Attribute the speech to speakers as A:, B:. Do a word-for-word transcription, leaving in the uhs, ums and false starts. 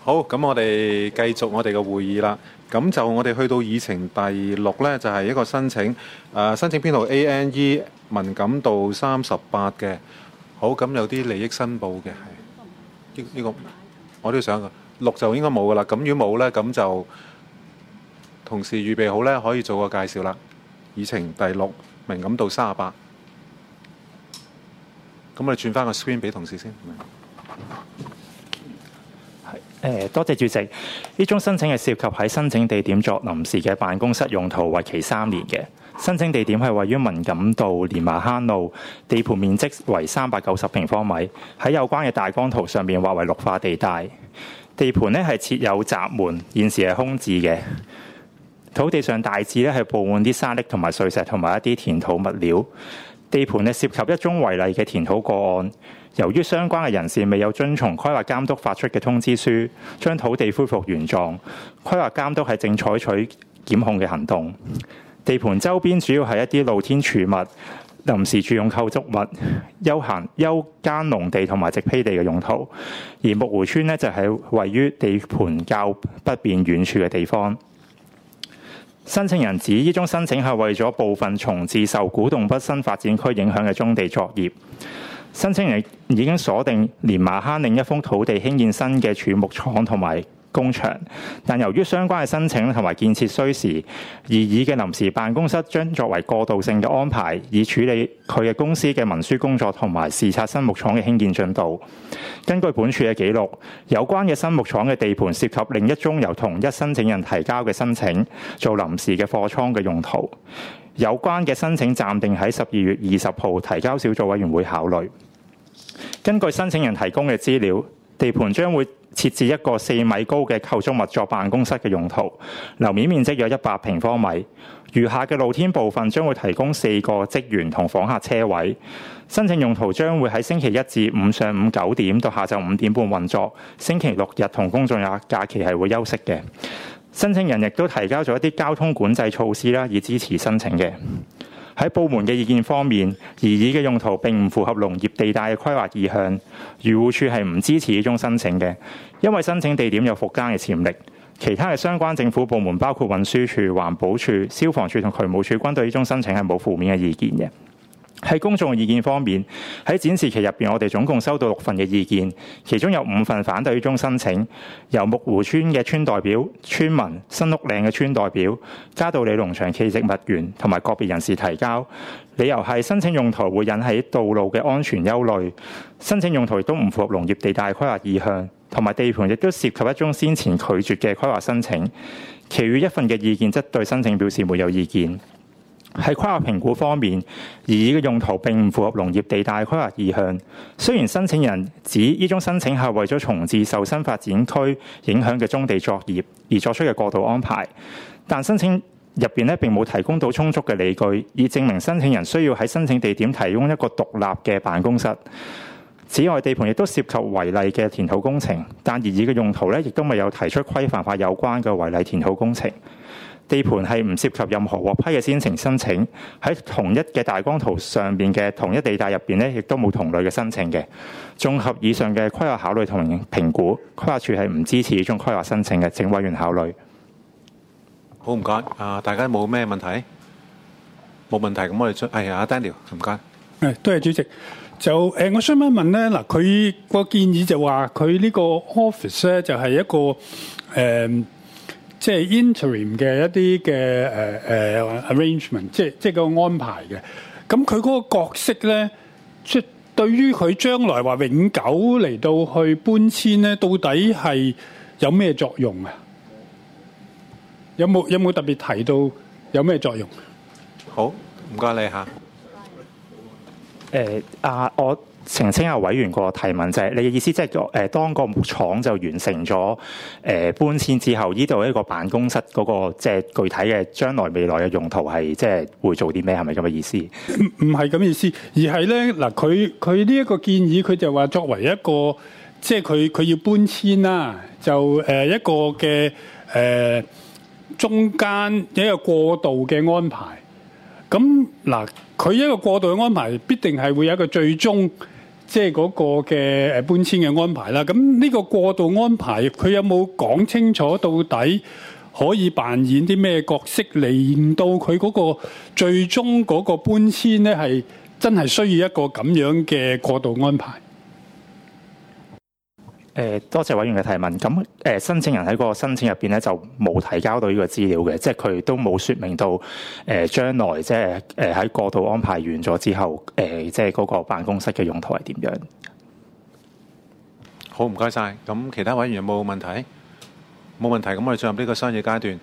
A: 好，咁我哋繼續我哋嘅會議啦。咁就我哋去到議程第六呢，就係、是、一個申請，誒、呃、申請編號 A N E 文錦道三十八嘅。好，咁有啲利益申報嘅，係呢呢個我都想嘅。六就應該冇噶啦。咁如果冇呢，咁就同事預備好呢，可以做個介紹啦。議程第六文錦道三十八。咁我哋轉翻個 screen 俾同事先。
B: 誒，多謝主席。呢宗申請係涉及喺申請地點作臨時嘅辦公室用途，為期三年嘅。申請地點係位於文錦道連麻坑路，地盤面積為三百九十平方米，喺有關嘅大綱圖上面劃為綠化地帶。地盤呢係設有閘門，現時係空置嘅。土地上大致咧係佈滿啲沙礫同埋碎石同埋一啲填土物料。地盤呢涉及一宗違例嘅填土個案。由於相關嘅人士未有遵從規劃監督發出嘅通知書，將土地恢復原狀，規劃監督係正採取檢控嘅行動。地盤周邊主要係一啲露天儲物、臨時住用構築物、休閒休耕農地同埋植被地嘅用途。而木湖村呢，就係位於地盤較北邊遠處嘅地方。申請人指呢宗申請係為咗部分重置受古洞北新發展區影響嘅棕地作業。申請人已經鎖定連麻坑另一幅土地興建新嘅儲木廠同埋工場，但由於相關嘅申請同埋建設需時，而議嘅臨時辦公室將作為過渡性嘅安排，以處理佢嘅公司嘅文書工作同埋視察新木廠嘅興建進度。根據本處嘅記錄，有關嘅新木廠嘅地盤涉及另一宗由同一申請人提交嘅申請，做臨時嘅貨倉嘅用途。有關嘅申請暫定喺十二月二十號提交小組委員會考慮。根據申請人提供嘅資料，地盤將會設置一個四米高嘅構築物作辦公室嘅用途，樓面面積約一百平方米。餘下嘅露天部分將會提供四個職員同訪客車位。申請用途將會喺星期一至五上午九點到下晝五點半運作，星期六日同公眾假假期係會休息嘅。申請人亦都提交咗一啲交通管制措施啦，以支持申請嘅。喺部門嘅意見方面，擬議嘅用途並唔符合農業地帶嘅規劃意向，漁護署係唔支持呢種申請嘅，因為申請地點有復耕嘅潛力。其他嘅相關政府部門包括運輸署、環保署、消防處同渠務署，均對呢種申請係冇負面嘅意見嘅。喺公眾意見方面，喺展示期入邊，我哋總共收到六份嘅意見，其中有五份反對呢宗申請，由木湖村嘅村代表、村民、新屋嶺嘅村代表、嘉道理農場暨植物園同埋個別人士提交，理由係申請用途會引起道路嘅安全憂慮，申請用途亦都唔符合農業地帶規劃意向，同埋地盤亦都涉及一宗先前拒絕嘅規劃申請。其餘一份嘅意見則對申請表示沒有意見。喺規劃評估方面，擬議嘅用途並唔符合農業地帶規劃意向。雖然申請人指呢宗申請係為咗重置受新發展區影響嘅棕地作業而作出嘅過渡安排，但申請入邊咧並冇提供到充足嘅理據，以證明申請人需要喺申請地點提供一個獨立嘅辦公室。此外，地盤亦都涉及違例嘅填土工程，但擬議嘅用途咧亦都未有提出規範化有關嘅違例填土工程。地盤係唔涉及任何獲批嘅先程申請，喺同一嘅大綱圖上邊嘅同一地帶入邊咧，亦都冇同類嘅申請嘅。綜合以上嘅規劃考慮同評估，規劃署係唔支持呢種規劃申請嘅，請委員考慮。
A: 好，唔該。啊，大家冇咩問題？冇問題，咁我哋出係阿 Daniel， 唔該。
C: 誒，多謝主席。就誒、呃，我想問一問咧，嗱，佢個建議就話佢呢個 office 咧就係一個誒。呃即係 interim 嘅一啲嘅誒誒 arrangement，即係即係個安排嘅。咁佢嗰個角色咧，即係對於佢將來話永久嚟到去搬遷咧，到底係有咩作用啊？有冇有冇特別提到有咩作用？
A: 好，唔該你嚇。
B: 誒啊，我澄清下委員個提問就係、是、你嘅意思，即係誒當個木廠就完成咗誒、呃、搬遷之後，呢度一個辦公室嗰、那個即係具體嘅將來未來嘅用途係即係會做啲咩？係咪咁嘅意思？
C: 唔唔係咁嘅意思，而係咧嗱，佢佢呢一個建議，佢就話作為一個即係佢佢要搬遷啦，就誒一個嘅誒、呃、中間一個過渡嘅安排。咁嗱，佢一個過渡嘅安排必定係會有一個最終。 即係嗰個嘅誒搬遷嘅安排啦。咁呢個過渡安排，佢有冇講清楚到底可以扮演啲咩角色，令到佢嗰個最終嗰個搬遷咧係真係需要一個咁樣嘅過渡安排？
B: 誒，多謝委員嘅提問。咁誒，申請人喺個申請入邊咧就冇提交到呢個資料嘅，即係佢都冇説明到誒將來即係誒喺過渡安排完咗之後，誒即係嗰個辦公室嘅用途係點樣？
A: 好，唔該晒。咁其他委員有冇問題？冇問題，咁我哋進入呢個商議階段。